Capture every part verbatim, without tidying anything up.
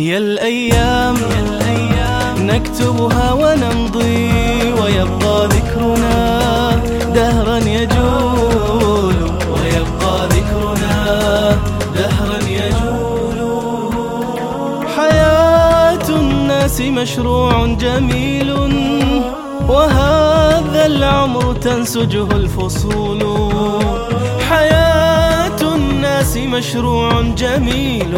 هي الأيام نكتبها ونمضي، ويبقى ذكرنا دهرا يجول، ويبقى ذكرنا دهرا يجول. حياة الناس مشروع جميل، وهذا العمر تنسجه الفصول. حياة الناس مشروع جميل،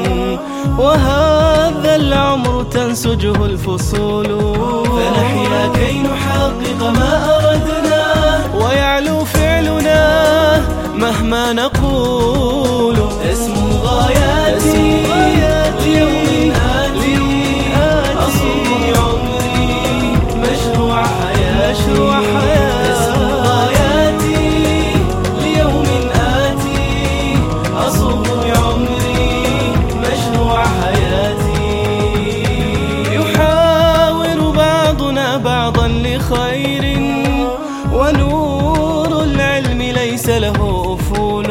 وهذا العمر تنسجه الفصول. فنحيا كي نحقق ما أردنا، ويعلو فعلنا مهما نقول. اسم غاياتي ليوم آتي، أصوم عمري مشروع حياة. اسم غاياتي ليوم آتي، أصوم عمري مشروع حياتي. يحاور بعضنا بعضا لخير، ونور العلم ليس له أفول.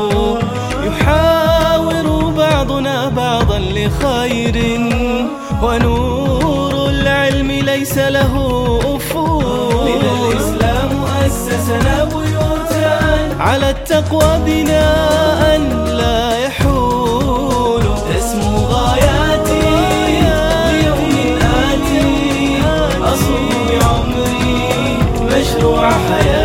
يحاور بعضنا بعضا لخير، ونور العلم ليس له أفول. لذا الإسلام أسسنا بيوتا على التقوى بناء لا يحول. اسم غاياتي ليوم آتي، أصوم عمري مشروع حياتي.